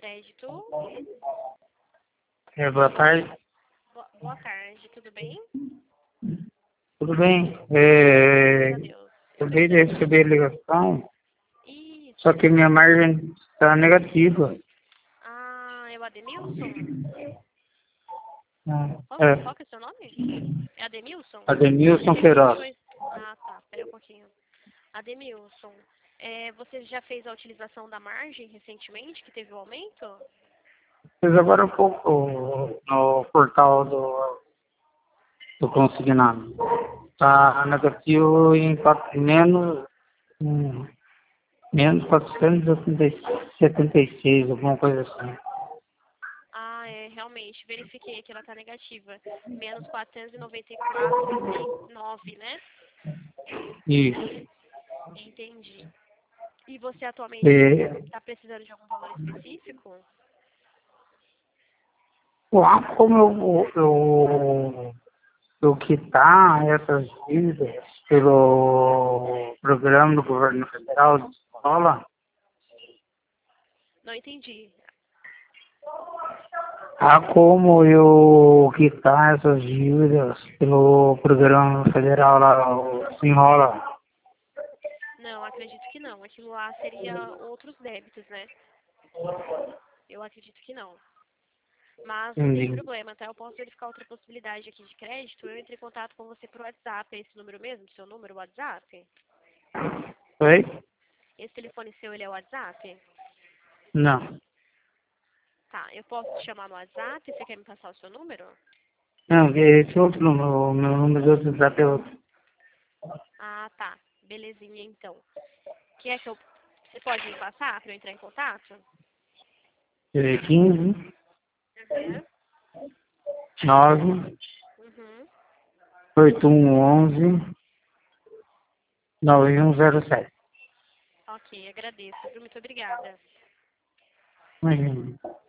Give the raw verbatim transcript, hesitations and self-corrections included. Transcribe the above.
crédito. É, boa tarde. Boa, boa tarde, tudo bem? Tudo bem? Graças É, a Deus. Eu acabei de precisava... receber a ligação, Isso. só que minha margem está negativa. Ah, é o Ademilson? Qual, É, qual que é o seu nome? É Ademilson? Ademilson Ele deixou... Queiroz. Ah, tá. Pera um pouquinho. Ademilson, é, você já fez a utilização da margem recentemente, que teve o aumento? Fiz agora um pouco no portal do, do consignado. Está negativo em quatro, menos, hum, menos quatrocentos e setenta e seis, alguma coisa assim. Ah, é, realmente, verifiquei que ela está negativa. Menos quatrocentos e noventa e quatro vírgula trinta e nove, né? Isso. Entendi. E você atualmente E, está precisando de algum valor específico? ah, como eu, eu, eu quitar essas dívidas pelo programa do governo federal de escola, Não entendi. há como eu quitar essas dívidas pelo programa federal lá, o Desenrola. Não, acredito que não. Aquilo lá seria outros débitos, né? Eu acredito que não. Mas não tem Entendi. problema, tá? Eu posso verificar outra possibilidade aqui de crédito. Eu entrei em contato com você por WhatsApp. É esse número mesmo? Seu número WhatsApp? Oi? Esse telefone seu, ele é o WhatsApp? Não. Tá, eu posso te chamar no WhatsApp? Você quer me passar o seu número? Não, esse outro número, o meu número do WhatsApp é outro. Ah, tá. Belezinha, então. Quer que eu... Você pode me passar para eu entrar em contato? É quinze, Uhum. nove, Uhum. oito um onze, nove um zero sete. Ok, agradeço. Viu? Muito obrigada. Imagina.